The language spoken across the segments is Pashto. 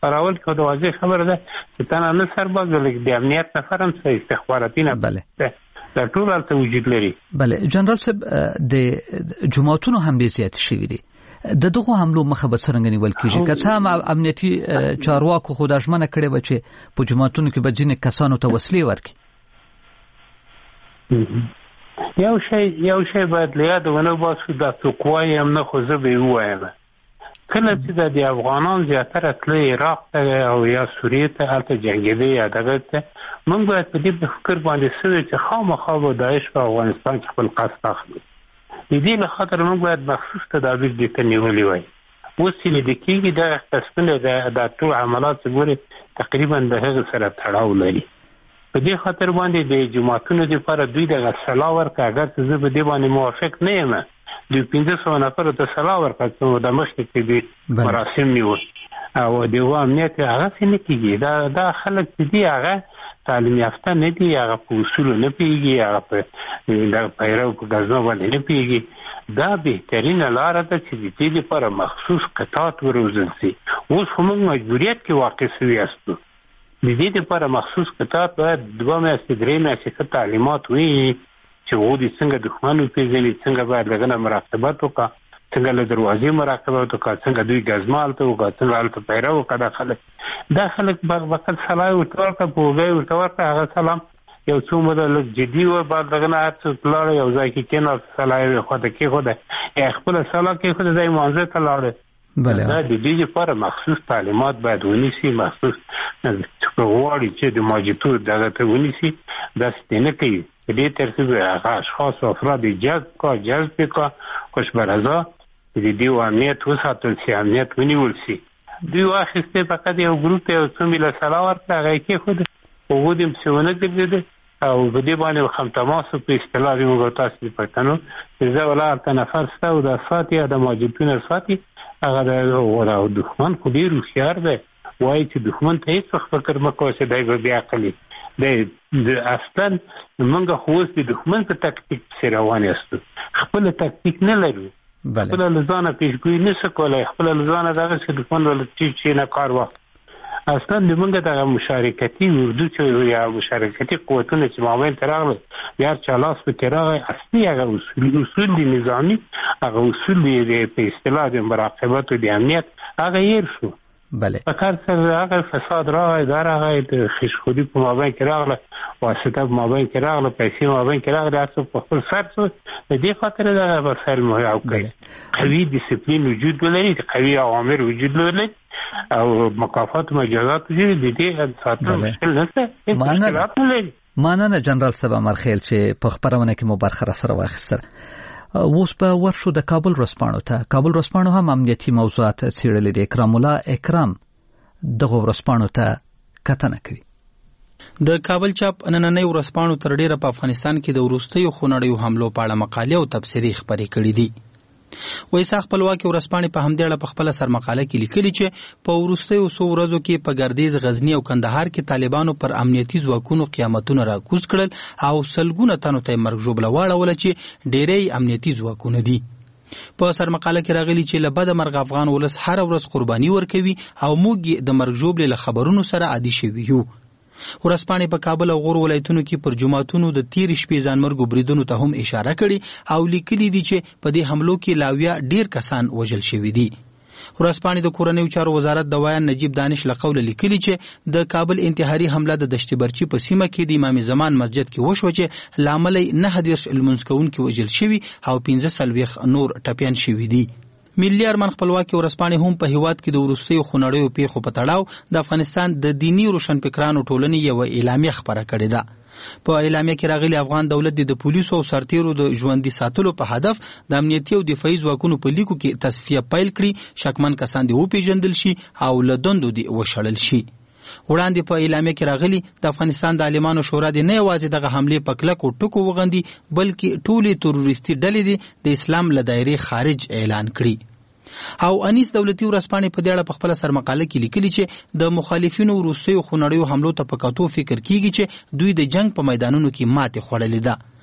خبرول کې د واضح خبره ده چې تنه نه سرباز ولې د امنیت نفر هم څه استخباراتي نه بله دا ټول هلته وجود لري. بله جنرال صاحب د جماعتونو حملې زیات شوي دي، د دغه حملو مخه به څرنګه نیول کیږي؟ که څه هم امنیتي چارواکو خو دا ژمنه کړې وه چې په جماعتونو کې به ځینې کسانو ته وسلې ورکړي. یو شی باید له یاده ونه باسو، دا څوک وایي هم نه، خو زه به یې ووایم. کله چې د افغانان زیاتره تللی عراق ته او یا سوریې ته هلته جنګېدی یا دغه ته، موږ باید په دې فکر باندې څه وي چې خامخا به داعش په افغانستان کې خپل قصد اخلي. د دې له خاطر موږ باید مخصوص تدابیر دې ته نیولي وای. اوس چې لیدل کېږي دغه قسمونه د ټول عملات چې ګورې تقریبا د هغې سره تړاو لري. په دې خاطر باندې د جماعتونو دپاره دوی دغه سلا ورکړه، اګر چې زه په دې باندې موافق نه یم، دوی 1500 نفرو ته سلا ورکړه چې د مخکې کې دوی مراسم نیول او د امنیت هغسې نه کېږي. دا خلک چې دي هغه تعلیم یافته نه دي، هغه په اصولو نه پوهېږي، هغه په پیرو په ګزمه باندې نه پوهېږي. دا بهترینه لاره ده چې د دې لپاره مخصوص قطعات وروزل شي. اوس خو موږ مجبوریت کې واقع شوي یاستو، د دې لپاره مخصوص قطعات باید 2 میاشتې 3 میاشتې تعلیمات وي چې هغوی څنګه دښمن وپېژني، څنګه باید له هغه نه مراقبت وکړه، څنګه له دروازې مراقبت وکړه، څنګه دوی ګزمه هلته وکړه، څنګه هلته پیره وکړه. دا خلک فقط سلا یې ورته ورکړه، په اوږه یې ورته ورکړه، هغه سلام یو څو موده لږ جدي و، بعد دغه نه هر څوک لاړه یو ځای کې کېناست، سلا یې خواته کېښوده یا خپله سلا کېښوده، دا یې مانځه ته لاړه. دا د دې لپاره مخصوص تعلیمات باید ونیسي، مخصوص غواړي چې د ماجتور دغه ته ونیسي، داسې نه کوي. په دې ترتیب هغه اشخاص و افراد جذب کا خوشبرزا د دې امنیت وساتل شي، امنیت ونیول شي. دوی واخیستې فقط یو ګروپ یو څو میله سلا ورکړه، هغه یې کېښوده، هغوی دې پسې ونه ګرځېده او په دې باندې خمتماسو په اصطلاح دې موږ تاسو د پښتنو چې زه ولا هلته نفر شته او دا ساتي یا د ماجتونه ساتي، هغه د دښمن خو ډېر هوښیار دی، وایي چې دښمن ته هېڅ وخت فکر مه کوه چې دی به بې عقل دی. اصلا موږ خو اوس د دښمن په تکتیک پسې روان یاستو، خپله تکتیک نه لرو، خپله له ځانه پیشګویي نه شو کولی، خپله له ځانه دغسې دښمن به چې نه کار واخلي. اصلا د موږ دغه مشارکتي اردو چې یا مشارکتي قوتونه چې مابین ته راغلل، بیا هر چا لاس پکې راغی، اصلي هغه اصول د نظامي، هغه اصول د په اصطلاح د مراقبت او د امنیت هغه هیر شو. بله فکر سره هغه فساد راغی، دا راغی، د خیشخودي په مابین کې راغله، واسطه په مابین کې راغله، پیسې په مابین کې راغله، هر څوک په خپل سر شو. د دې خاطر دغه وسایل مهیا کړي، قوي ډیسپلین وجود ولري، قوي اوامر وجود ولري او مکافات و مجازات وجود د دې ساتلو مشکل نشته. مننه جنرال صاحب امرخیل چې په خبرونه کې مو برخه سره واخیستل. اوس په ورشو د کابل ورځپاڼو ته. کابل ورځپاڼو هم امنیتي موضوعات څېړلي دي. اکرام الله اکرام دغه ورځپاڼو ته کتنه کوي. د کابل چاپ نننۍ ورځپاڼو تر ډیره په افغانستان کې د وروستیو خونړیو حملو په اړه مقالې او تبصرې خپرې کړې دي. وایسا خپلواکي ورځپاڼې په همدې اړه په خپله سرمقاله کې لیکلي چې په وروستیو څو ورځو کې په ګردیز، غزني او کندهار کې طالبانو پر امنیتي ځواکونو قیامتونه راکوز کړل او سلګونه تنو ته مرګ ژوبله واړوله چې ډیری امنیتي ځواکونه دي. په سرمقاله کې راغلي چې له بده مرغه افغان ولس هره ورځ قرباني ورکوي او موږ د مرګ ژوبلې له خبرونو سره عادي شوي یو. ورځپاڼې په کابل او غور ولایتونو کې پر جماعتونو د تیرې شپې ځانمرګو بریدونو ته هم اشاره کړې او لیکلي دي چې په دې حملو کې لاویا ډیر کسان وژل شوي دي. ورځپاڼې د کورنیو چارو وزارت د وایان نجیب دانش له قوله لیکلي چې د کابل انتحاري حمله د دشت برچي په سیمه کې د امام زمان مسجد کې وشوه چې له امله یې 9 لمونځ کوونکي وژل شوي او 15 نور ټپیان شوي دي. ملي ارمان خپلواکي ورځپاڼې هم په هیواد کې د وروستیو خونړیو پیښو په تړاو د افغانستان د دیني روشنفکرانو ټولنې یو اعلامیه خپره کړې ده. په اعلامیه کې راغلي افغان دولت د پولیسو او سرتیرو د ژوندي ساتلو په هدف د امنیتي او دفاعي ځواکونو په لیکو کې تصفیه پیل کړي، شکمن کسان دې وپېژندل شي او له دندو دې وشړل شي. وړاندې په اعلامیه کې راغلي د افغانستان د عالمانو شورا دې نه یوازې دغه حملې په کلکو ټکو وغندي بلکې ټولې تروریستي ډلې دې د اسلام له دایرې خارج اعلان کړي. او انیس دولتي ورځپاڼې په دې اړه په خپله سرمقاله کې لیکلي چې د مخالفینو وروستیو خونړیو حملو ته په کتو فکر کیږي چې دوی د جنگ په میدانونو کې ماتې خوړلې ده.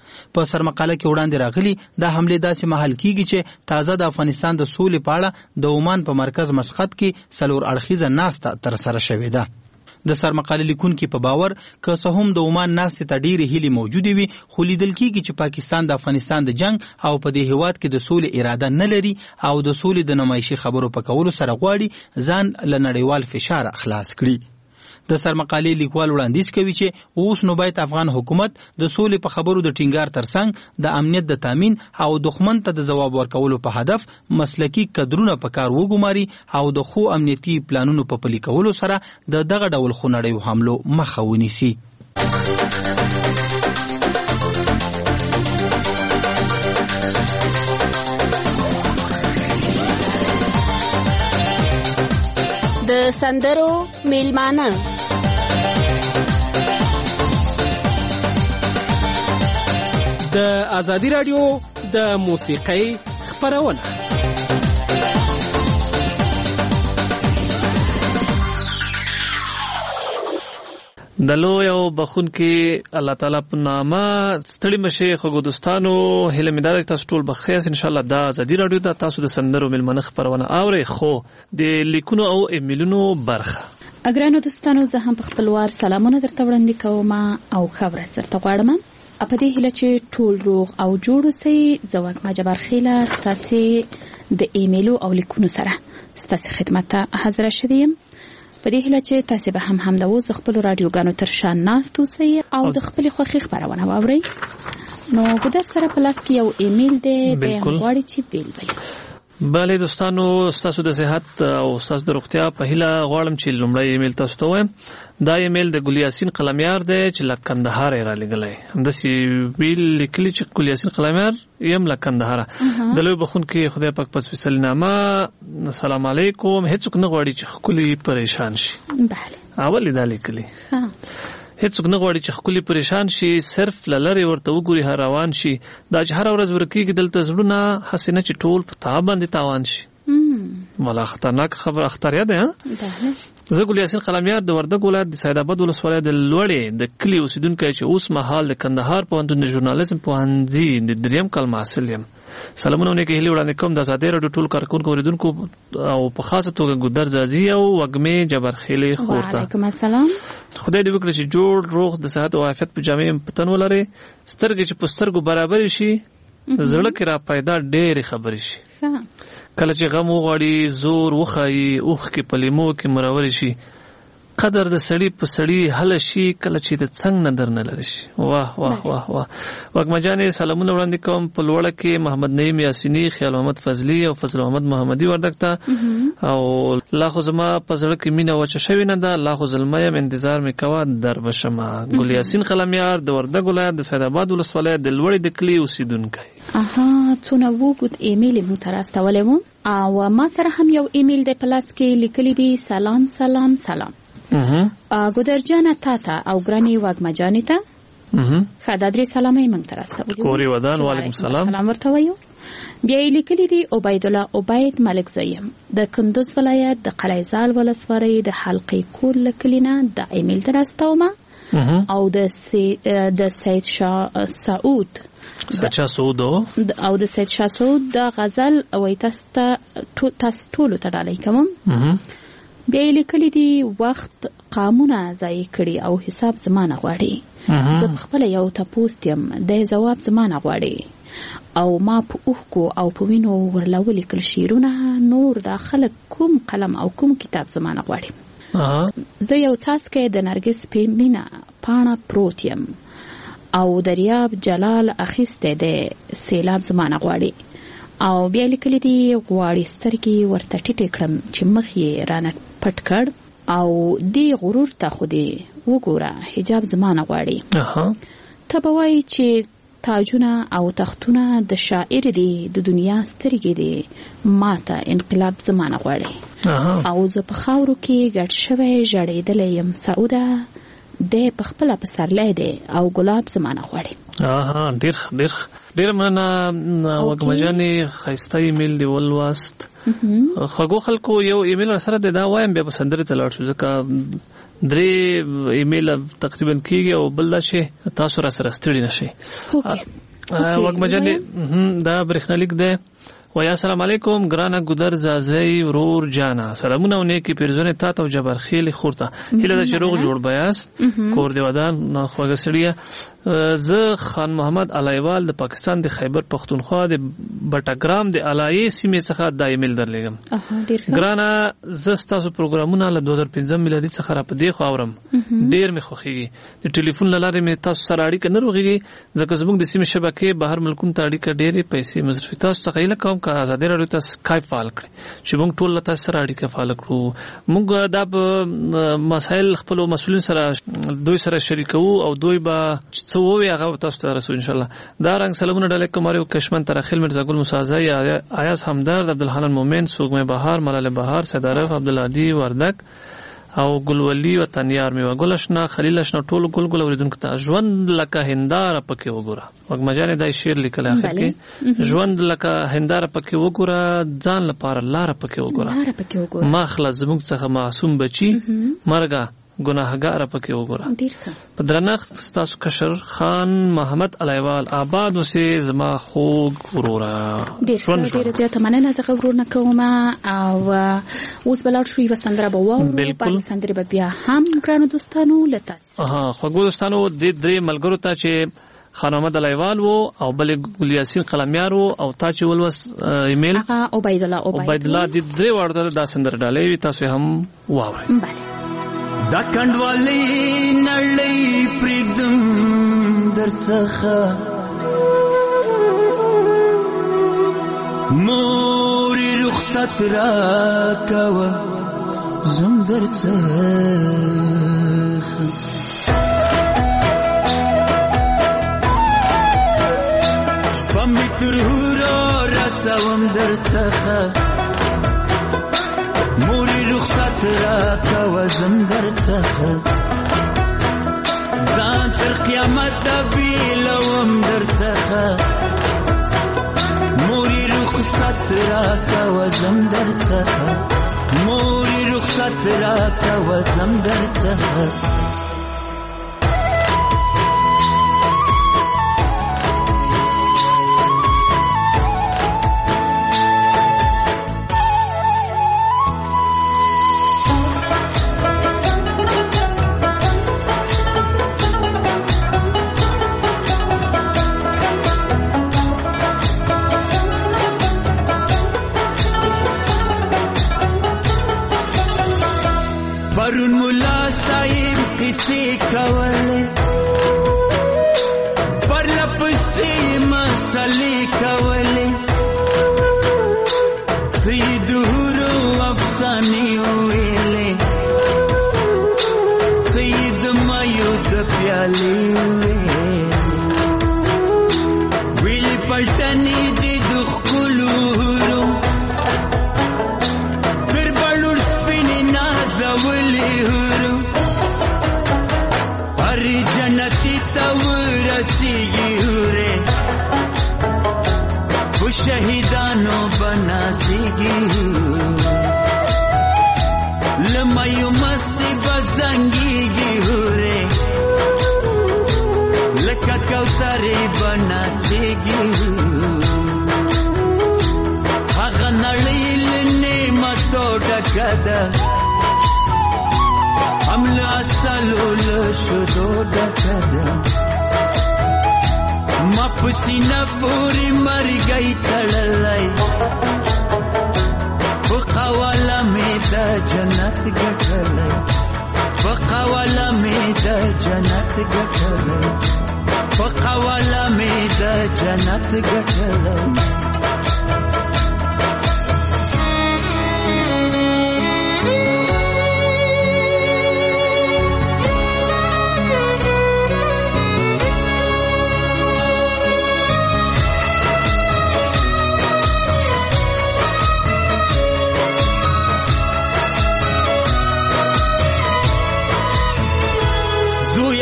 په سرمقاله کې وړاندې راغلي دا حمله داسې مهال کیږي چې تازه د افغانستان د سولې په اړه د عمان په مرکز مسقط کې څلور اړخیزه ناسته تر سره شوې ده. د سرمقاله لیکونکي په باور که څه هم د عمان ناستې ته ډېرې هیلې موجودې وي، خو لیدل کیږي چې پاکستان د افغانستان د جنگ او په دې هیواد کې د سولې اراده نه لري او د سولې د نمایشي خبرو په کولو سره غواړي ځان له نړیوال فشار خلاص کړي. د سرمقالې لیکوال وړاندیز کوي چې اوس نو باید افغان حکومت د سولې په خبرو د ټینګار ترڅنګ د امنیت د تامین او دښمن ته د ځواب ورکولو په هدف مسلکي کدرونه په کار وګماري او د خو امنیتي پلانونو په پلي کولو سره د دغه ډول خونړیو حملو مخه ونیسي. د سندرو میلمانه د ازادي رادیو د موسیقۍ خپرونه. د لوی او بخون کې الله تعالی په نامه ستړي مشه خو دوستانو هله مدار تاسو ټول بخیر ان شاء الله. دا ازادي رادیو د تاسو د سندرو ملمنه خبرونه اوري خو د لیکونو او ایمیلونو برخه. اګرانو دوستانو زه هم په خپلوار سلامونه درته وړاندې کوم او خبره سره غواړم په دې هیله چې ټول روغ او جوړ اوسئ. زه واک مجبر خیله ستاسو د ایمیلو او لیکونو سره ستاسو خدمت ته حاضر شوم. په دې هیله چې تاسو به هم د اوس خپل رادیوګانو تر شان ناست اوسئ او د خپل خوښي خبرونه واورئ. نو ګودر سره پلاس کې یو ایمیل دی د غواړي چې بیل وي. بله دوستانو تاسو د صحت او تاسو د روغتیا په هیله غواړم چې لومړی ایمیل تاسو ته وایم. دا ایمیل د ګل یاسین قلمیار دی چې له کندهار را لګلای. همداسې ویل لیکلی چې ګل یاسین قلمیار یم له کندهار. د لوی بخون کې خدای پاک پس فیصل نامه. السلام علیکم. هیڅوک نه غواړي چې خولي پریشان شي. بله اول دا لیکلی هیڅوک نه غواړي چې خولي پریشان شي، صرف لری ورته وګوري هر روان شي. دا چې هر ورځ ورکیږي دلته زړونه حسینه چې ټول په تا باندې تاوان شي. ولا خطرناک خبر اختریا ده. زه ګل یاسین قلمیار د وردګ ولایت د سید آباد ولسوالۍ د لوړې د کلی اوسیدونکی چې اوس مهال د کندهار پوهنتون د ژورنالیزم پوهنځي د دریم کال محصل یم. سلامونه نیکه هیله وړاندې کوم د ازادي رادیو ټول کارکونکو اوریدونکو او په خاصه توګه ګودر زازي او وګمې جبرخیلي خورته. وعلیکم السلام. خدای دې وکړي چې جوړ روغ د صحت او عافیت په جامع پتن ولري. سترګې چې په سترګو برابر شي، زړه کې را پیدا ډېرې خبرې شي. کله چې غم وغواړي زور وخایي، اوښ کې په لیمو کې مرور شي. قدر د سړی په سړی حل شي کله چې د څنګ نه درنه لري شي. واه واه واه واه. وګمجانې سلامونه وړاندې کوم په لوړه کې محمد نعیم یاسینی، خیال محمد فضلی او فضل محمد محمدی وردګ ته. او الله خو زما په زړه کې مینه وچه شوې نه ده. الله خو زلمیم انتظار مې کوه در بشمه. ګل یاسین قلمیار د وردګ ولایت د سید آباد ولسوالۍ د لوړې د کلي اوسیدونکی. څونه وګت ایمیل مو ته راستولی وم او ما سره هم یو ایمیل د پلاس کې لیکلی دی. سلام سلام سلام ګودر جانه تاته او ګرانی واګما جانې ته ښه دا درې سلامۍ موږ ته راستولي کوري ودان. وعلیکم سلام. سلام ورته وایو. بیا یې لیکلي دي عبید الله عبید ملک زیم د کندوز ولایت د قلیزال ولسوالۍ د حلقې کور له کلي نه د ایمیل ته راستومه او د سید شاه سعود او د سید شاه سعود د غزل وای تاسو ټولو ته ډالۍ کوم. بیا یې لیکلي دي وخت قامونه ضایع کړي او حساب زمانه غواړي. زه پخپله یو تپوس یم د ځواب زمانه غواړي او ما په اوښکو او په وینو ورله ولیکل شعرونه. نور دا خلک کوم قلم او کوم کتاب زمانه غواړي. زه یو څاڅکی د نرګس په مینه پاڼه پروت یم او دریاب جلال اخیستی د سیلاب زمانه غواړي. او بیا لیکلی دی غواړي سترګې ورته ټیټې کړم چې مخ یې رانه پټ کړ او دی غرور ته خو دې وګوره حجاب زمانه غواړي. ته به وایي چې تاجونه او تختونه د شاعر دی د دنیا سترګې دی ما ته انقلاب زمانه غواړي. او زه په خاورو کې ګډ شوی ژړېدلی یم سعوده د پخپل پسرلې دی او ګلاب زمانه غواړي. ډیر مننه وګمجانې خیسته ایمیل دی ولواست. خغو خلکو یو ایمیل سره دا وایم بیا په سندره ته لاړ شو ځکه 3 ایمیل تقریبا کیږي او بل دا چې تاسو را سره ستړي نشئ. وګمجانې دا برېښنالیک دی. ویا السلام علیکم ګرانه ګودر زازی ورور جانا سلامونه او نیکی پیرزونه تا ته جبر خیل خورته هله د چروغ جوړ بیاست کور دی ودان خوګه سړیا ز خان محمد علایوال د پاکستان د خیبر پختونخوا د بټګرام د علایي سیمه څخه د ایمیل درلګم. ګرانه ز تاسو پروګرامونه له 2015 میلادي څخه را پدې خو اورم ډیر می خوخي د ټلیفون لاره می تاسو سره اړیکه نه روغيږي ځکه زموږ د سیمه شبکې بهر ملکونو ته اړیکه ډېرې پیسې مصرفي تاسو څخه یې کوم کا آزادي راډیو ته سکایپ فعال کړئ چې موږ ټول له تاسو سره اړیکه فعال کړو. موږ دا مسائل خپل مسؤلین سره دوی سره شریکو او دوی به څه ووي هغه تاسو ته رسول ان شاء الله. دا رنګ سلامونه ډالک کومارو کشمن ترخیل مرزا ګل مسازی ایاز همدرد عبدالحنان مومن سوګمه بهار ملال بهار سیدارف عبدالهادی وردک او ګلولي وطنيار میوه ګلشنا خلیل اشنا ټول ګل اوریدونکو ته ژوند لکه هنداره پکې وګوره. وګمجانې دا شعر لیکل اخر کې ژوند لکه هنداره پکې وګوره ځان لپاره لار پکې وګوره ما خلاص زموږ څخه معصوم بچي مرګه ګناهګار پکې وګوره. په درنښت تاسو کشر خان محمد علایوال آباد اوسې زما خوږ وروره. ډېر زیاته مننه ته ورونه کوم او اوس بلار شوي وسندره به وو په سندره به بیا هم ګرانو دوستانو لتاس خوږ دوستانو د درې ملګرو ته چې خان محمد علایوال وو او بل ګل یاسین قلمیار وو او تا چې ولوس ایمیل عبید الله د درې وړو دا سندره ډالې تاسو هم واورئ. دا کندوالی نړۍ پرېږدم درڅخه مورې رخصت راکوه زم درڅخه په مې تر هورو رسوم درڅخه رخصت راکوه زم درڅخه ځان تر قیامته بیلوم درڅخه مورې رخصت راکوه زم درڅخه مورې رخصت راکوه زم درڅخه پرون ملا صاحب کسی کوله پر لپسی مسئله کوله سید هورو افسانی ویله سید مایود پیالی ویلی پلٹنی دی دخلو هورو शहीदानो बनासीगी लमायु मस्ती बजंगीगी हुरे लका कौतरे बनासीगी आगा नड़ील नेमतो डकदा हमला सलूल शुदो डकदा मपसीना पूरी मर गई तड़लाई फकावाला में द जन्नत गठलाई फकावाला में द जन्नत गठलाई फकावाला में द जन्नत गठलाई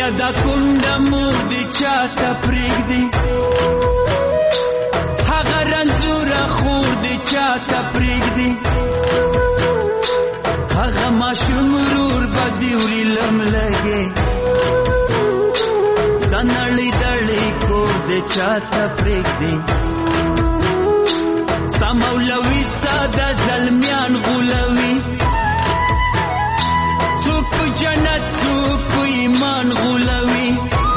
کدا کونډه مور دې چاته پرېږدي هغه رنځوره خور دې چاته پرېږدي هغه ماشوم ورور به دې وړي لملګې دا نړۍ دړې کور دې چاته پرېږدي ستا مولوي ستا د زلمیان غولوي څوک په جنت څوک په ایمان غولوي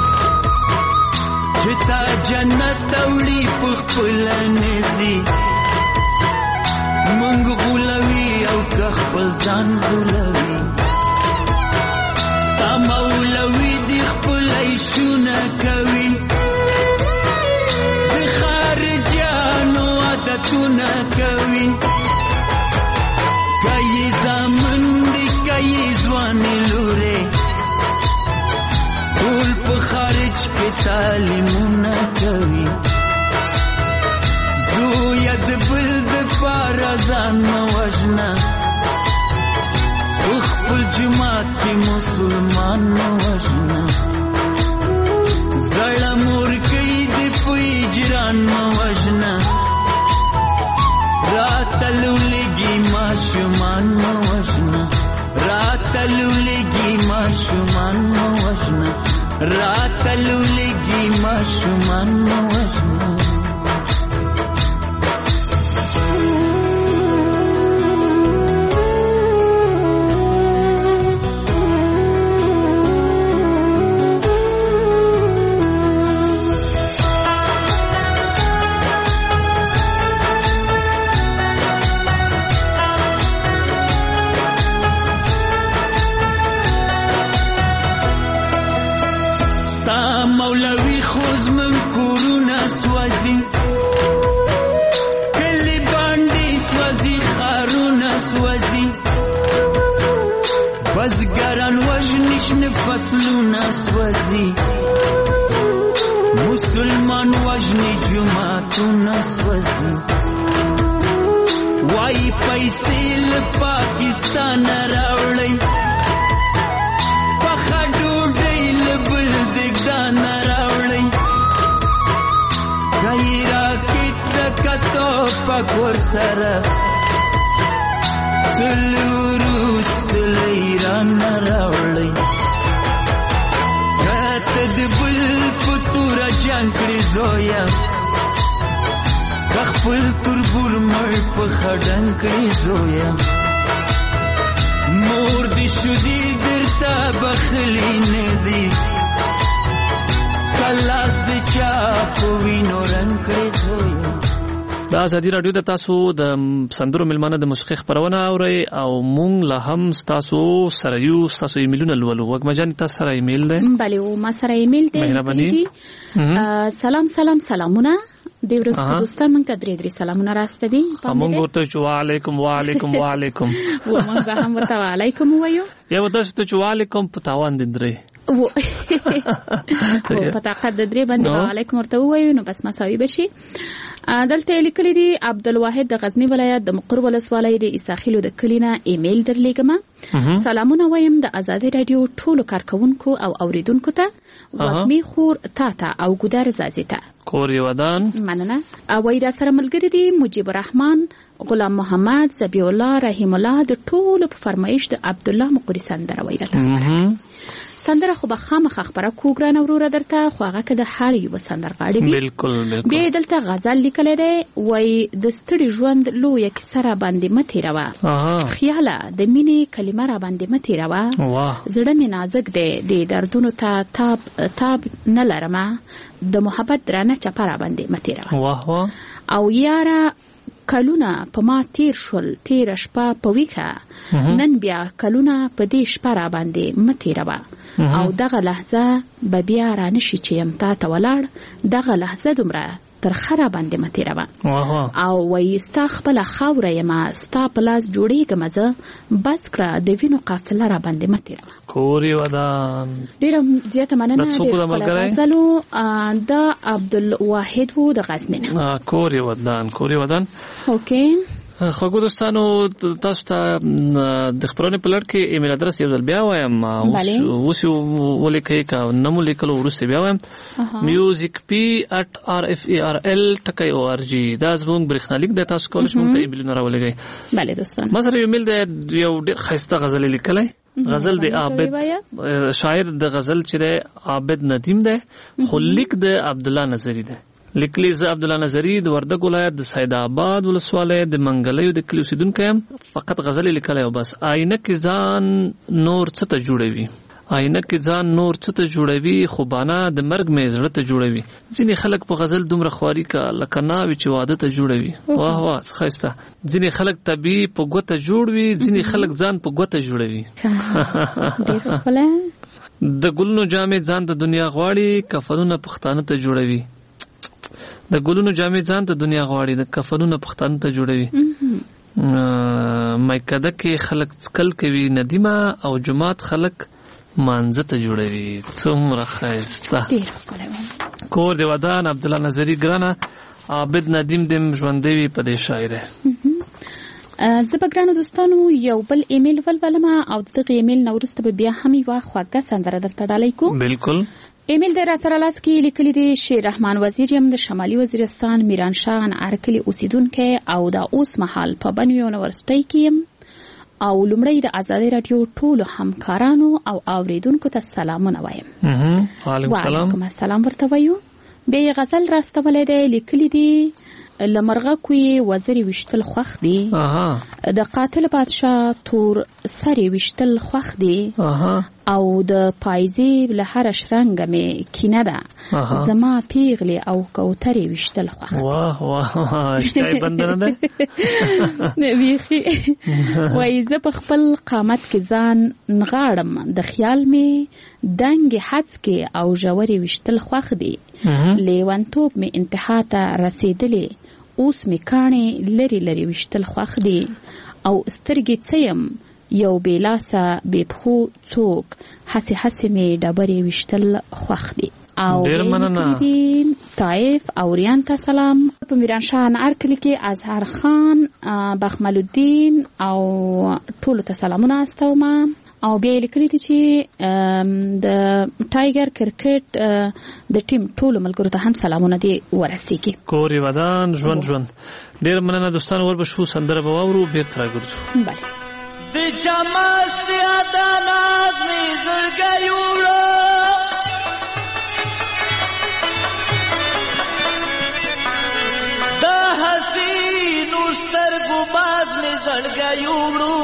چې تا جنت توړي په خپله نځي مونږ غولوي او که خپل ځان غولوي ستا مولوي دې خپل عیشونه کوي د خارجیانو عادتونه کوي که یې زامن دي که یې ځوانې لورې ټول په خارج کې تعلیمونه کوي زویه د بل دپاره ځان مه وژنه په خپل جومات کې مسلمان مه وژنه زړه مورکۍ دې په اجران مه وژنه راته لولګي ماشومان مه وژنه راته لولګي ماشومان مه وژنه راته لولګي ماشومان مه وژنه مولوی خوز من کورونه سوازی کلی باندې سوازی خارونه سوازی بزګران وژني شنه فصلونه سوازی مسلمان وژني جماعتونه سوازی وای پیسې له پاکستان راوړي پخه ډوډۍ له بل دګدان راوړي کای راکټ کتو پک ورسره څلوروس تل ایران راوړي کته د بل پتور جنگ کړی زویا خپل تربور مړ په خډنګ کړی زویا مور دې شو دې درته بخلی نه دی کلاس دې چا په وینو رنګ کړی زویا د ازادي رادیو د تاسو د سندرو ملمانه د موسیقي خبرونه اوري او مونږ له هم تاسو سره یو تاسو ایمیلونه لولو وګمجن تاسو سره ایمیل ده بله او ما سره ایمیل ده سلامونه د ورځې دوستان موږ ته درې سلامونه راستوي موږ ورته وعلیکم وعلیکم وعلیکم موږ هم ورته وعلیکم وایو یو تاسو ته وعلیکم په تاوان د درې په طاقت د درې باندې وعلیکم ورته وایو نو بس مساوي بشي دلته لیکلي دي عبدالواحد د غزنی ولایت د مقر ولسوالۍ د اساخیلو د کلینا ایمیل درلیږم سلامونه وایم د آزادي رادیو ټولو کارکونکو او اوریدونکو ته وګمي خور تاته او ګودر زازیته کوري ودان مننه او را سره ملګری دي مجيب الرحمن غلام محمد زبی الله رحیم الله د ټولو په فرمایش د عبد الله مقری سندره ویلته سندره خو به خامخ خبره کوګران وروره درته خو هغه که د هر یو سندرغاړي بالکل بیا دلته غزل لیکلی دی وای د ستړي ژوند لویه کیسه را باندې مه تېروه خیاله د مینې کلمه را باندې مه تېروه زړه مې نازک دی د دردونو ته تاب نه لرمه د محبت درانه چپه را باندې مه تېروه او یاره کلونه په ما تیر شول تیر شپه په ویخه نن بیا کلونه په دې شپه را باندې مه تېروه او دغه لحظه به بیا را نشي چې یم تا ته ولاړ دغه لحظه دومره تر خره باندې مه تېروه او وایي ستا خپله خاوره یمه ستا په لاس جوړېږم زه بس کړه د وینو قافله را باندې مه تېروه کوري ودان ډېره زیاته مننه ډېر ښکلی غزل و د عبدالواحد و د غزني نه کوري ودان اوکې خوږو دوستانو تاسو ته د خبرونې په لړ کې ایمیل ادرس یو ځل بیا وایم اوس ولیکئ که نه مو لیکلو وروسته بیا وایم musicp@rferl.org دا زموږ برېښنالیک دی تاسو کولی شئ موږ ته ایمیلونه راولېږئ. بله دوستان ما سره یو ایمیل دی یو ډېر ښایسته غزل یې لیکلی غزل د عابد شاعر د غزل چې دی عابد ندیم دی خو لیک د عبدالله نظري دی لیکلی زه عبدالله نظري د وردګ ولایت د سید آباد ولسوالۍ د منګلیو د کلي اوسېدونکی یم. فقط غزل یې لیکلی او بس. آینه کې ځان نور څه ته جوړوي آینه کې ځان نور څه ته جوړوي خو بانا د مرګ مې زړه ته جوړوي. ځینې خلک په غزل دومره خواري کا لکه ناوې چې واده ته جوړوي. واه واه ښایسته. ځینې خلک طبیعي په ګوته جوړ وي ځینې خلک ځان په ګوته جوړوي. د ګلونو جامې ځان د دنیا غواړي کفنونه پښتانه ته جوړوي. د ګلونو جامې ځان ته دنیا غواړي د کفنونه پښتانه ته جوړوي. مایکده کې خلک څکل کوي ندیمه او جماعت خلک مانځه ته جوړوي. څومره ښایسته کور د ودان عبدالله نظري ګرانه عابد ندیم دم ژوندی وي په دې شاعره. زه به ګرانو دوستانو یو بل ایمیل ولولم او دغه ایمیل نه وروسته به بیا هم یوه خوږه سندره درته ډالۍ کوم. بالکل. ایمیل د راسره لاس کې لیکلی دی شیر رحمان وزیر یم د شمالي وزیرستان میرانشاه انعرکلي اوسیدونکی او د اوس مهال په بنو یونیورسټۍ کې یم او لومړی د ازادي راډیو ټولو همکارانو او اوریدونکو ته سلامونه وایم. وعلیکم السلام ورته وایو. بیا یې غزل راستولی دی لیکلی دی لمرغه کوی وزري وشتل خوخ دی د قاتل بادشاه تور سری وشتل خوخ دی او د پایزی له هر شرنګ می کینه ده زما پیغلی او کوتري وشتل خوخ. واه واه شتای بندنه ده ویخي وای زه په خپل قامت کې ځان نغاړم د خیال می دنګ حد کې او جوړي وشتل خوخ دی لیوانتوب می انتها ته رسیدلی اوس می کانې لری لری وشتل خوخ دی او سترګې څیم یو بیلاسه بیپخو څوک حسی حسی می ډبرې وشتل خوخ دی. او طائف او ریان ته سلام. په میرانشاه انعرکلي کې اظهر خان بخمل الدین او ټولو ته سلامونه استوم. او بیا لیکلی دي چې د ټایګر کرکټ د ټیم ټولو ملګرو ته هم سلامونه دي ورسیږي. کوري ودان ژوند ژوند. ډیر مننه دوستانو. وربشو سندره به واورو بیرته راګرځو. بله د جما سیاده ناز می زړګی وړو د حسینو سترګو باز می زړګی وړو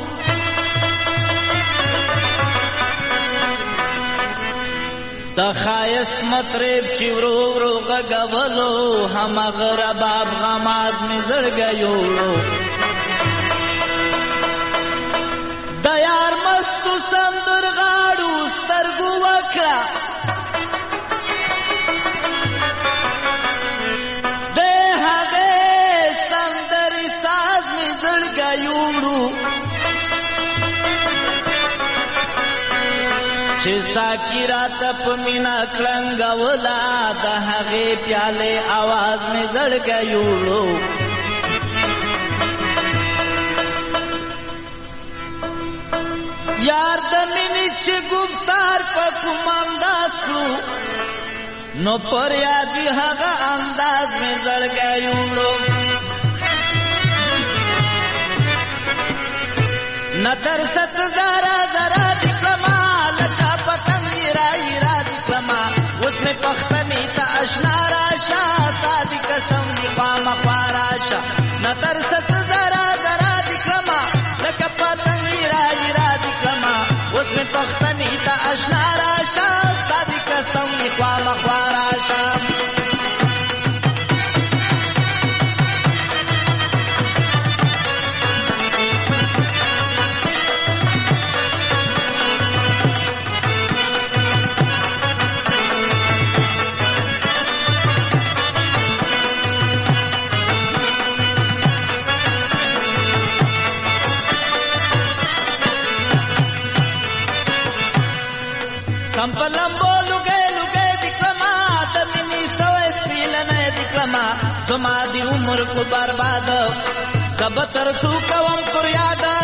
د خایس مطرب چې ورو ورو غږولو هماغه رباب غماز می زړګی وړو د یار مستو سندرغاړو سترګو وکړه د هغې سندرې ساز مې زړګی وړو چې ساقي راته په مینه کړنګوله د هغې پیالې اواز مې زړګی وړو یار د مینې چې ګفتار په کوم انداز کړو نو پر یادي هغه انداز مې زړګی وړو نه ترست زارا زارا دي کړما لکه پتنګ را دي کړما اوس مې پښتنې ته اشنا راشه ستا دي قسم دي خامخوا راشه نه ترست زارا زارا دي کړما لکه پتنګ را دي کړما اوس مې پښتنې ته اشنا راشه ستا دي قسم دي خامخوا راشه سمپلمبو لگے لگے دکلما دمینی سوئے سپیلنے دکلما زما دی عمر کو برباد د زبتر سو کوم پر یادا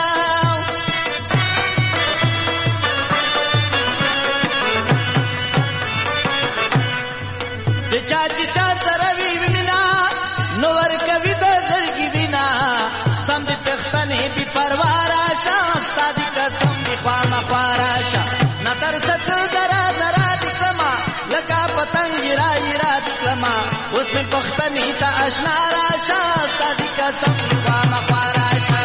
چا چا سروي وینا نو ور کوي د زړګي وینا سم دې تختنه بي پروارا شاه سادي قسم دي خامہ خاراشا نتر ست زرا زرا دکما لکا پتنګ را را دکما اوس په پختنه ته آشنا راشا سادي قسم دي خامہ خاراشا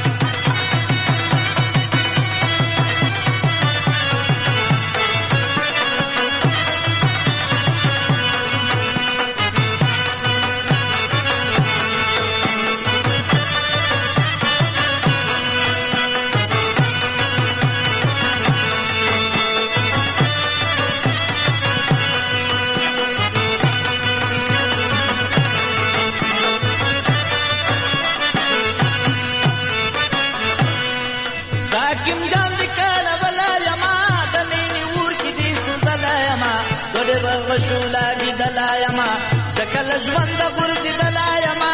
حاکم جان دکانا ولا یما دمینی ور کی دی سوزلا یما دوڑے بغشولا دی دلا یما دکل ژوند ګور دی دلا یما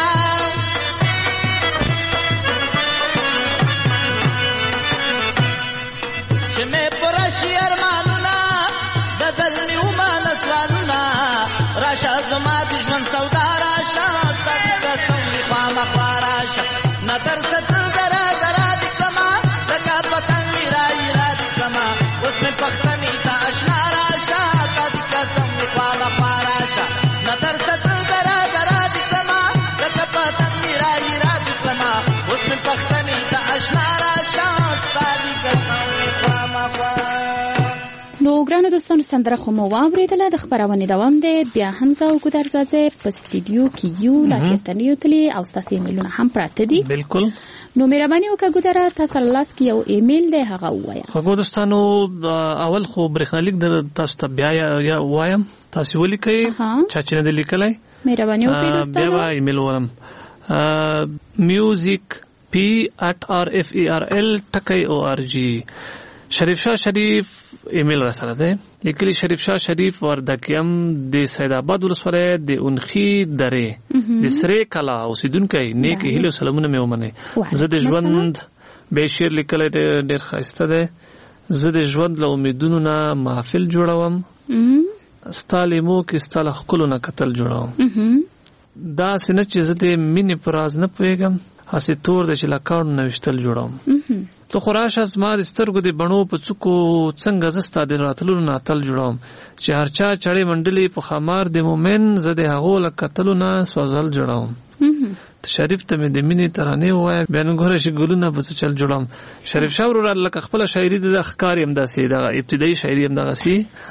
چې مې پرشي ارمانونا بدل می ومان سوالونا راشا زما د ژوند سودا راشا صدقه سمې خامہ خاراشا نظر ست زرا زرا دکما لکا پتنګ را را دکما اوس مې پختنی تا آشنا راشا صدقه سمې خامہ خاراشا نظر ست زرا زرا دکما لکا پتنګ را را دکما اوس مې پختنی تا آشنا راشا صدقه سمې خامہ نو ګرانو دوستانو سندره خو مو واورېدله د خبرونې دوام دی بیا حمزه او ګودرزاده په سټډیو کې یو لا چېرته نه یوتلي او ستاسو ایمیلونه هم پراته دي بالکل نو مهرباني وکړه ګودره تاسو لاس کې یو ایمیل دی هغه ووایه خو دوستانو اول خو برېښنالیک د تاسو ته بیا یا وایم تاسو ولیکئ چا چې نه دی لیکلی مهرباني وکړئ دوستانو بیا ایمیل وایم music@rferl.org شریف شاه شریف ایمیل را سره ده لیکلی شریف شاه شریف وردکیم د سید آباد ولسوالۍ د اونخي درې د سره کلا اوسیدونکو نیک هیله سلامونه مې ومنه زه د ژوند به شعر لیکل ډېر خسته ده زه د ژوند له امیدونو نه محفل جوړوم ستالیمو کې ستاله خلونه قتل جوړوم دا سینه چې زه د مینې پراز نه پوهیږم هسې تور د چې لکاڼو نوشتل جوړوم تو خوراش از ما د سترګو د بڼو په څوکو څنګه زستا د راتلو نه اتل جوړوم چې هرچا چړې منډلې په خمار د مومن زه د هغو له قتلو نه سوځل جوړوم شریف ته مې د مینې ترانې ووایه بیا نو ګوره چې ګلونه په څه چل جوړوم شریف شاه وروره لکه خپله شاعري د ښکار یم داسې دغه ابتدایي شاعري یم دغسې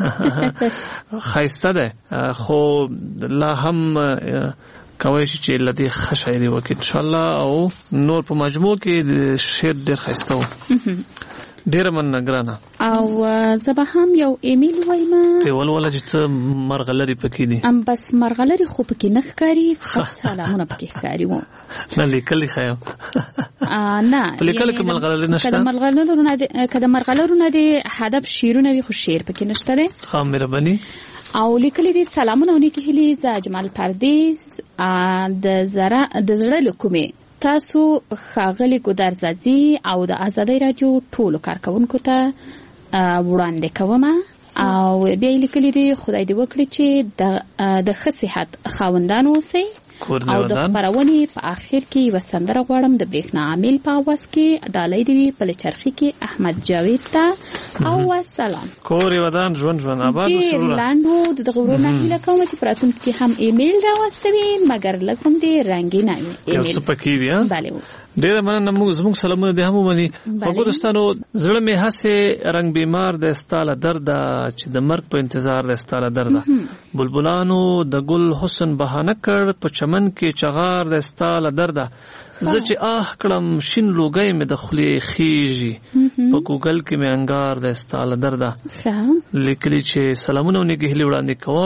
ښایسته ده خو لا هم کوي چې لدی ښه شاعري وکړي ان شاء الله او نور په مجموع کې د شعر ډېر ښایسته و ډېره مننه ګرانه او زه به هم یو ایمیل وایم ته ولوله چې څه مرغلرې پکې دي بس مرغلرې خو پکې نه ښکاري سلامونه پکې ښکاري وو نه لیکلی ښه نه لیکل کې مرغلرې نشته که د مرغلرو نه د هدف شعرونه وي خو شعر پکې نشته دی ښه مهرباني او لیکلي دي سلامونه او نیکې هیلې زه اجمل پردیس د زړه له کومې تاسو ښاغلي ګودرزادي او د ازادۍ راډیو ټولو کارکوونکو ته وړاندې کوم او بیا لیکلي دي خدای دې وکړي چې د ښه صحت خاوندان اوسئ او د خبرونې په آخر کې یو سندره غواړم د برېښنا عامل په اواز کې ډالۍ دی په لچرخي کې احمد جاوید ته او سلام کور ودان ژوند آباد وسرور لاندو د غوړو نه هیله کوم چې پراتون کې هم ایمیل راوستوي مګر لکه دی رنگین ایمیل څه پکې دی bale ډېر مننه موږ سلامونه د هم باندې وګورستانو زړه مې هسه رنگ بیمار د استاله درد چې د مرګ په انتظار د استاله درد بلبلانو د ګل حسن بهانه کړ په چمن کې چغار د استاله درد زه چې کړم شین لوګي مې د خولې خيږي په ګوګل کې مې انګار د استاله درد لیکلي چې سلامونه ونګي هلي وړاندې کوم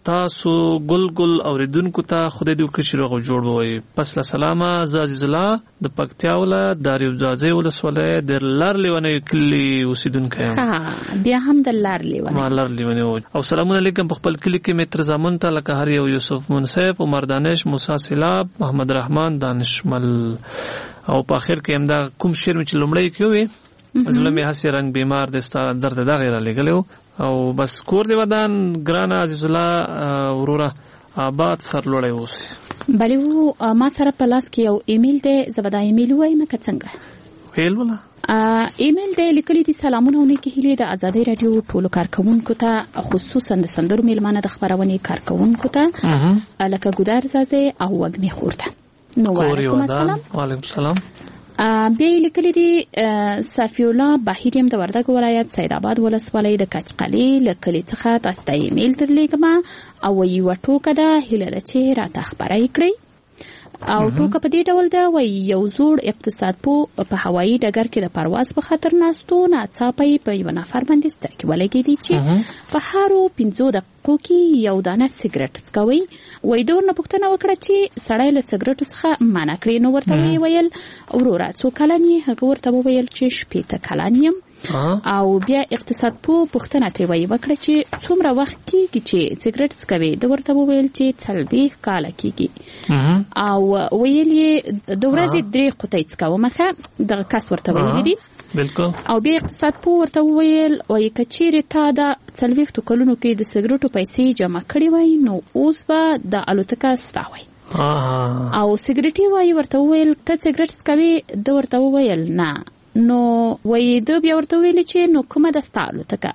تاسو ګل اوریدونکو ته خدای دې وکړي چې روغ جوړ وي. پس له سلامه عزیز الله د پکتیا ولایت د ریوځاځي ولسوالۍ د لارلیونې کلی اوسیدونکی یم. بیا هم د لارلیونې او سلامونه علیکم په خپل کلی کې متر زامن ته لکه هر یو یوسف منصف عمر دانش موسی سیلاب محمد رحمان دانشمل او په اخر کې همدا کوم شعر چې لومړی کیوي زلمه می هسي رنگ بیمار دستا درد دا غیر لګلو او بس کور دی ودان ګران عزیز الله وروره آباد سرلوړی اوس. بلی وو ما سره په لاس کې یو ایمیل دی زبدا ایمیل وایم که څنګه ویل ولا ایمیل دی لیکلی دي سلامونه ونه کې هلي د آزادۍ رادیو ټولو کارکونکو ته خصوصا د سندرو میلمانه د خبرونې کارکونکو ته لکه ګودار زازه او وګمي خورته. نو وعلیکم السلام. وعلیکم السلام. بیا لیکلی دي صافی الله بهیریم د وردګ ولایت سید آباد ولسوالۍ د کچقلی لکلی څخه تاسو ته ایمیل درلیږم او یو ټوکه ده هله ده چې راته خبرای کړی او ټوکه په دې ډول ده وای یو زوړ اقتصاد په هوایي ډګر کې د پرواز په خاطر ناستو ناڅاپي په یو نفر باندې سترګې ولګېدې چې په هارو 15 دقیقو کې یو دانه سیګریټ څکوي. وای دور نه پوښتنه وکړه چې سړی له سیګریټو څخه منع کړی. نو ورته ویل وروره څو کلن یې؟ هغه ورته وویل چې 15 کلن یم. او بیا اقتصاد پوښتنه ترې وکړه چې څومره وخت کېږي چې سیګریټ څکوي؟ د ورته وویل چې 40 کاله کېږي. او ویل یې د ورځې 3 قطۍ څکوم ښه دغه کس ورته ویلي دي. بالکل. او بیا اقتصاد ورته وویل وایي که چیرې تا د 40 کلونو کې د سیګریټو پیسې جمع کړې وای نو اوس به د الوتکه ستا وای. او سیګریټي وایي ورته وویل ته سیګریټ څکوي؟ د ورته وویل نه. نو وایي د بیا ورته ویل چې نو کومه د ستا الوتکه؟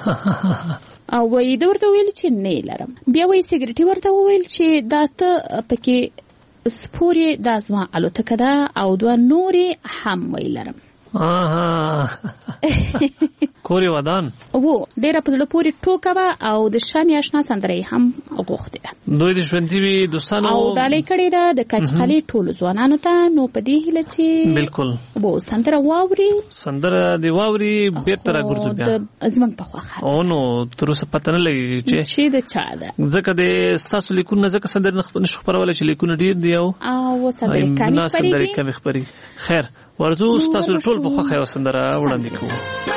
او وایي د ورته ویل چې نه لرم. بیا وایي سیګریټي ورته وویل چې دا ته پکې سپوري د ازما الوتکه ده او دوه نورې هم وی لرم. کوري ودان وو ډیره په لپاره ټوکا او د شامي آشنا سندري هم غوښته. دوی د ژوندۍ وي دوستانو او دالې کړي ده د کچقلي ټولو ځوانانو ته. نو په دې هله چې بالکل وو سندره واوري دی واوري بیرته راګرځو بیا د ازمن په خوخه او نو تر اوسه پته نه لګي چې د چا ده ځکه د تاسو لیکونه ځکه سندره نشو خبرول چې لیکونه ډیر دی او سندره کمی خبري. خیر ورزو تاسو ټول په خوخه سندره وړاندې کوو.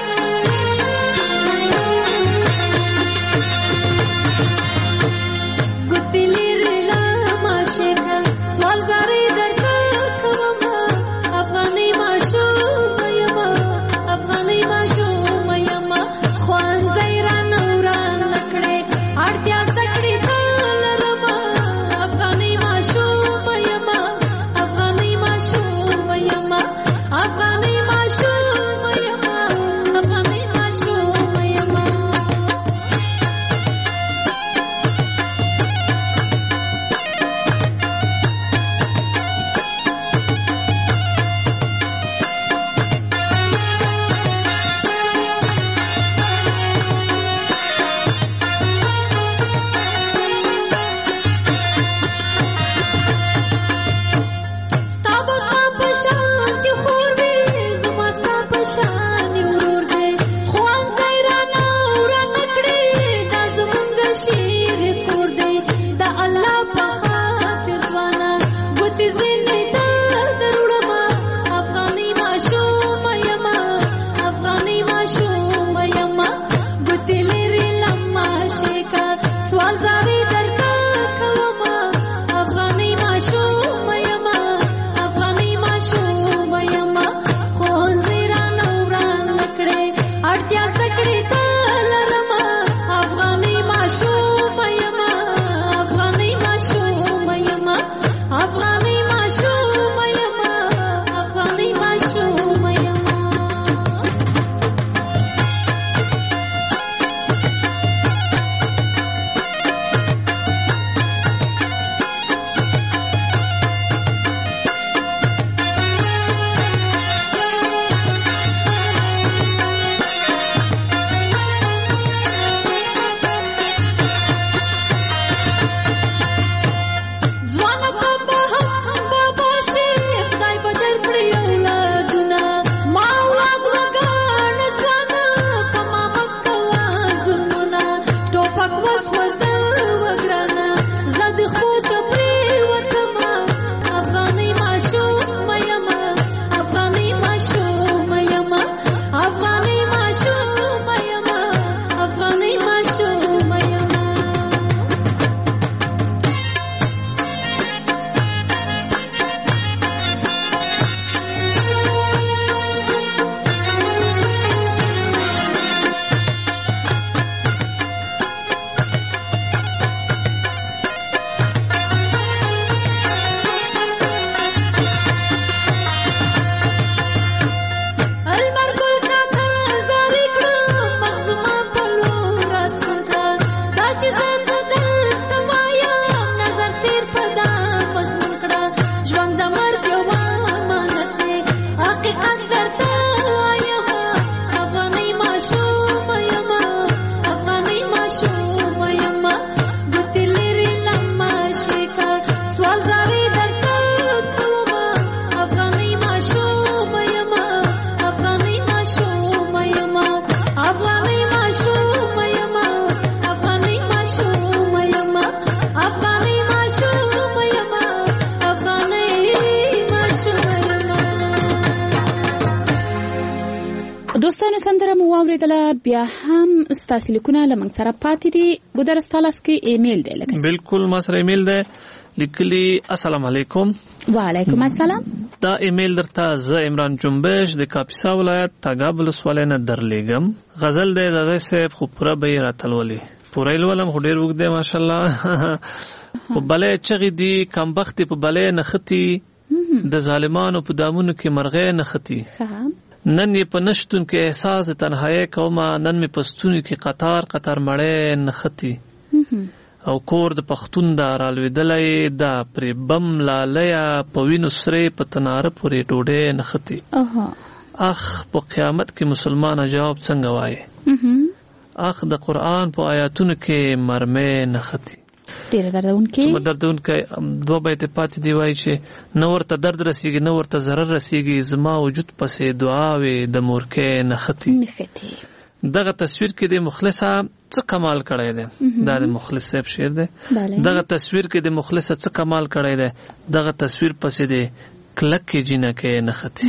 بیا هم ستاسو لیکونه لمن سره پاتې دي ګودر ستالاس کې ایمیل دی لکه بالکل ما سره ایمیل دی لیکلی السلام علیکم وعلیکم السلام دا ایمیل درته ز عمران جنبش د کاپیسا ولایت تاګاب ولسوالۍ نه درلېږم غزل دی د صاحب خو پوره به راتلولې پوره ولم خو ډیر وګ دی ماشاءالله په بلې چغې دی کمبخت په بلې نختی د ظالمانو په دامونو کې مرغې نختی نن یې په نشتون کې احساس د تنهایی کومه نن مې پستون کې قطار قطار مړې نختی او کور د پختون دا رالویدلې دا پرې بم لالیا په وینو سرې په تناره پورې ډوډۍ نختی اخ په قیامت کې مسلمان جواب څنګه وایي اخ د قرآن په آیاتونو کې مرمې نختی ډیر دردونکې دوه بیت پاتې دی وایي چې نه ورته درد رسیږي نه ورته ضرر رسیږي زما وجود پسې دعاوې د مورکې نختی دغه تصویر کې د مخلصه څه کمال کړی دی دا د مخلص صاحب شعر دی دغه تصویر کې د مخلصه څه کمال کړی دی دغه تصویر پسې دی کلک کې جنکه نختی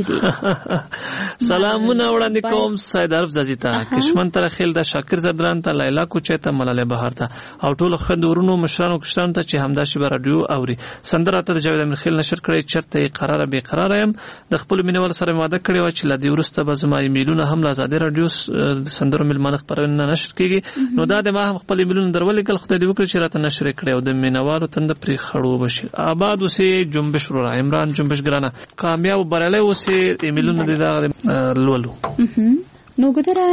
سلامونه وړاندې کوم سید عرب زازی ته کشمن تر خیل د شاکر زبران ته لیلا کوچه ته ملاله بهار ته او ټول خندورونو مشرانو کشرانو ته چې همدا شی بر رادیو اوري سندره ته د جاوید امیر خیل نشر کړی چرته قرار به قرار يم د خپل مینوال سره ماده کړی و چې لدی ورسته به زما ایمیلونه هم لازادي رادیو سندره ملمانه خبرونه نشر کیږي نو دا د ما هم خپل ایمیلونه درولې کل خدای دې وکړي چې راته نشر کړی او د مینوالو تند پری خړو بشي آباد وسه جنبش رو عمران جنبش ګرانه کامیاب برالای اوسه ایمیلونه دي دا لولو نو ګدره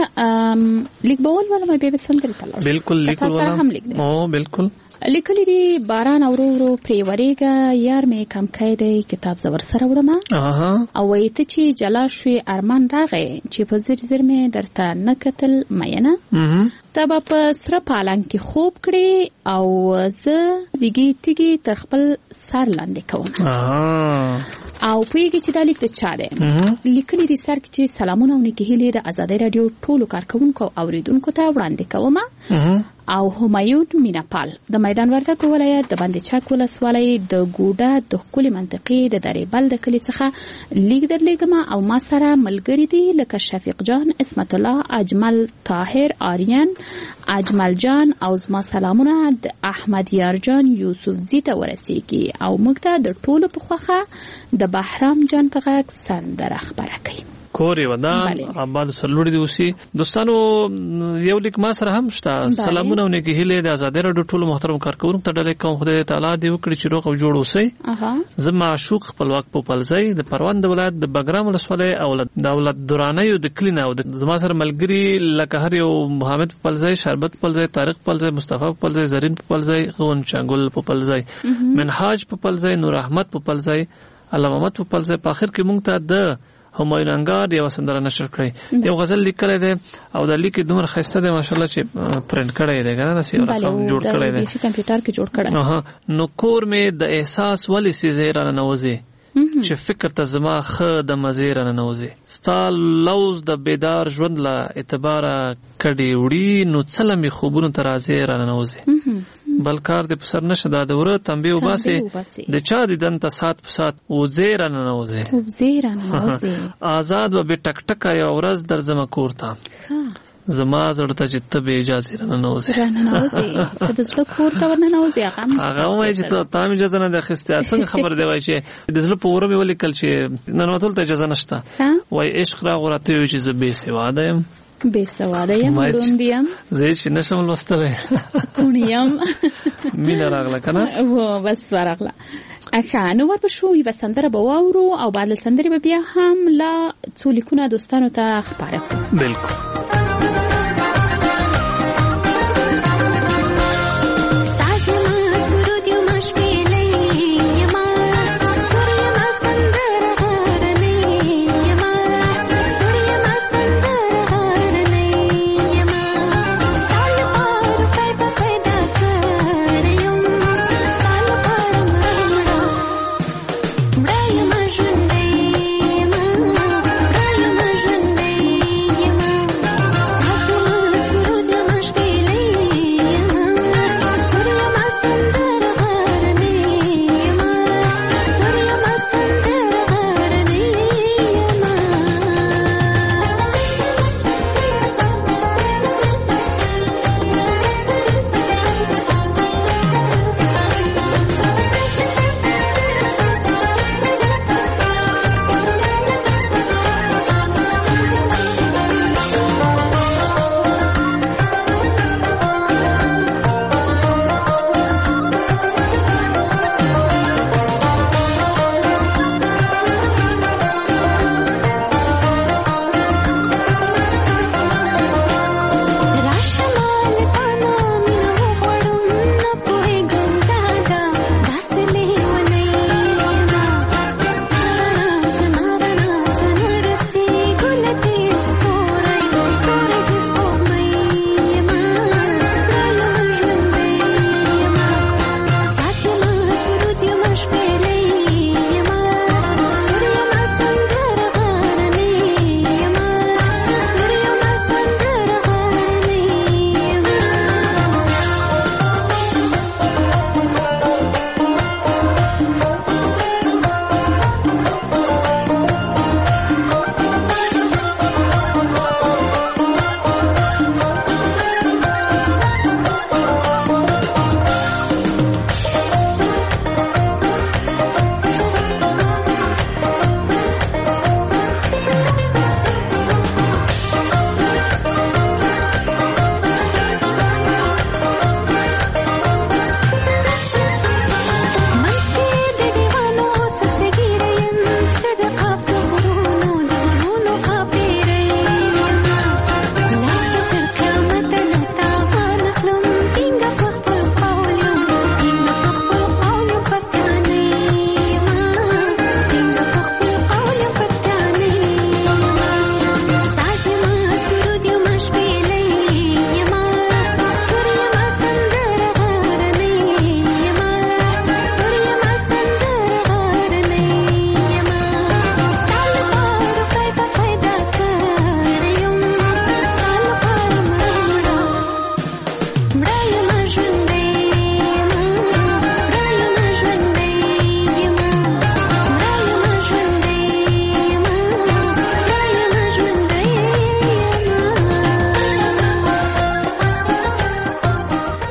لیک بول ولا مې به سم کړی تل بالکل لیک ولا او بالکل لیکلی دی باران اورو ورو پریوریګه یار مې کم کېده کتاب زور سره وړم او وایته چې جلا شوی ارمان راغی چې په زیر زیر مې درته نه کتل مینه تبا په سره پالان کې خوب کړي او زه زیږی تیږي تر خپل سر لاندې کوم او پوهیږي چې دا لیک د چا دی لیکلی دی سر کې چې سلامونه او نیکه هیلې د آزادۍ رادیو ټولو کارکونکو او اوریدونکو ته وړاندې کوم او همایون میناپال د میدان وردګ ولایت د باندې چاک ولسوالۍ د ګوډه د خپل منطقې د دریبل د کلی څخه لیک درلېږم او ما سره ملګری دي لکه شفیق جان اسمت الله اجمل طاهر آریان اجمل جان او زما سلامونه د احمد یار جان یوسف زی ته ورسیږي او موږ ته د ټولو په خوخه د بهرام جان په غږ سندره خبره کوي کوري ودان آباد سرلوړي دي اوسي دوستانو یو لیک ما سره هم شته سلامونه ونکي هله د آزادۍ رادیو ټولو محترم کارکونکو ته ډالې کوم خدای تعالی دې وکړي چې روغ او جوړ اوسئ زما معشوق خپلواک په پلځای د پروان د ولایت د بګرام ولسوالۍ او د دولت درانیو د کلینه او زما سره ملګری لکه هر یو محمد په پلځای شربت په پلځای طارق په پلځای مصطفی په پلځای زرین په پلځای غون چنګل په پلځای منهاج په پلځای نور احمد په پلځای علامه محمد په پلځای په اخر کې مونږ ته د همایون انګار یو سندره نشر کړی یو غزل لیکل دی او د لیک دومره خسته دی ماشاءالله چې پرنټ کړی دی کنه نسی رقم جوړ کړی دی په کمپیوټر کې جوړ کړی نو کور مې د احساس ولې سي زیرانه نوځي چې فکر ته زما خ د مزیرانه نوځي ستا لوز د بیدار ژوند لا اعتبار کړي وړي نو څلمي خوبونو تر ازیرانه نوځي بلکار د پسر نشه دا دوره تنبیه وباسي د چا د دن ته سات په سات وزیرانه نوځي آزاد و به ټک ټک یو ورځ در زما کورته زما زړه ته چې ته به اجازه نه نوځي ته د زړه کورته ورنه نوځي هغه وایي چې ته هم اجازه نه اخیسته څنګه خبر دی وایي چې د زړه په وره مې ولیکل چې نن وتل ته اجازه نشته وایي عشق را غورته وي چې زه بې سواده یم بسواده یم روندیم زه چې نشم لوستلای کونیم مینا راغله کنه و بس ورغله اخا نو ورپښو یو سندره به واورو او بعد سندره به بیا هم لا څو لیکونه دوستانو ته خبره بالکل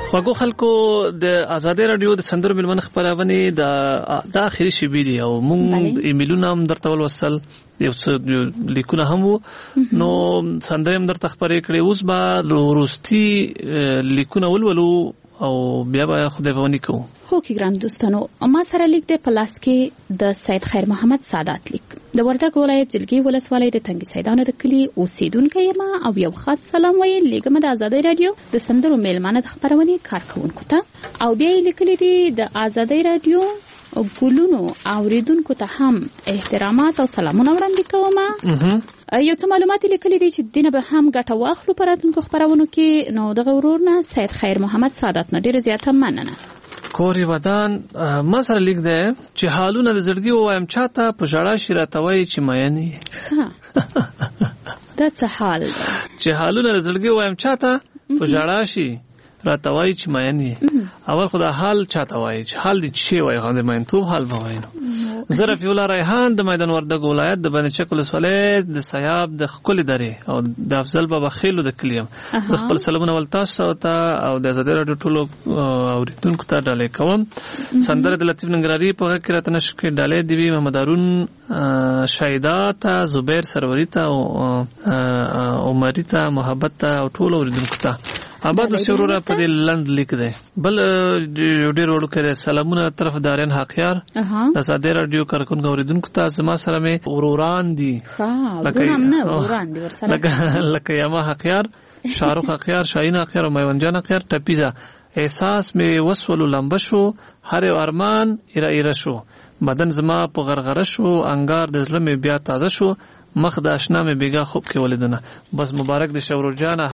خواږو خلکو د ازادي رادیو د سندرو ملمن خبرونه د اخري شی بي دي او مونږ ایمیلونه هم درته ولوستل یو څه لیکونه هم نو سندرې هم درته خبرې کړې اوس به وروستي لیکونه ولولو او بیا به خدای په ونی کوو. خو کې ګران دوستانو ما سره لیک د پلاس کې د سید خیر محمد سادات لیک د وردګ ولایت جلګي ولسوالۍ د تنګي سیدانو د کلی اوسیدونکو یم او یو خاص سلام ویل لیکم د آزادۍ رادیو د سندرو میلمانه د خبرونه کارکونکو ته او بیا لیکلي دي د آزادۍ رادیو ګلونو اوریدونکو ته هم احترامات او سلامونه وړاندې کوم. یو څه معلومات لیکلي دي چې دینه به هم ګټه واخلو پراتونکو خبرونو کې نو دغه ورورنا سید خیر محمد سادات نه ډیر زیاته مننه. کوري ودان ما سره لیک ده چې حالونه د زړګي وایم چاته په ژړا شي راتوي چې مېنی دا څه حال ده چې حالونه د زړګي وایم چاته په ژړا شي راتوي چې مېنی اول خدای حال چاته وای چې حال دې شي وای غوډه مېن تو حال وای ظرف یولا ریحان د میدان وردګ ولایت د بنی چک ولسوالۍ د سیاب د خپل درې او د افضل بابا خیلو د کلیم د خپل سلامونه ولتاسو ته او د آزادۍ رادیو ټولو اوریدونکو ته ډالې کوم. سندره د لطیف ننګرهاري په غږ کې راته نشکې ډالې دی محمد هارون شایدات زبیر سروری ته او عمرې ته محبت ته او ټول اوریدونکو ته آباد وسوره په دې لند لیک ده. بل ډېر وړو کې سلامونه طرف دارین حقیار د آزادۍ رادیو کارکونکو اوریدونکو ته زما سره مې وروران دي لکه یما حقیار شاروخ حقیار شاهین حقیار او میوند جان حقیار ټپیزا احساس مې وسولو لمبه شو هر ارمان ایره شو بدن زما په غرغره شو انګار د زړه مې بیا تازه شو مخ د آشنا مې بیګا خوب کې ولیدنه. بس مبارک د شورور جان